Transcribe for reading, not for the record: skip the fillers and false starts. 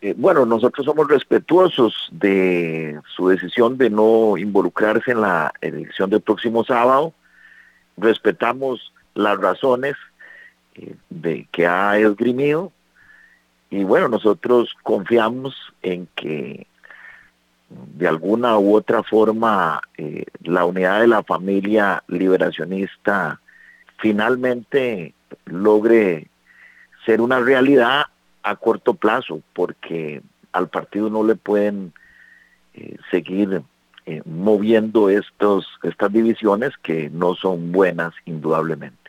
Bueno, nosotros somos respetuosos de su decisión de no involucrarse en la elección del próximo sábado. Respetamos las razones de que ha esgrimido y bueno, nosotros confiamos en que de alguna u otra forma la unidad de la familia liberacionista finalmente logre ser una realidad a corto plazo, porque al partido no le pueden seguir moviendo estas divisiones que no son buenas indudablemente.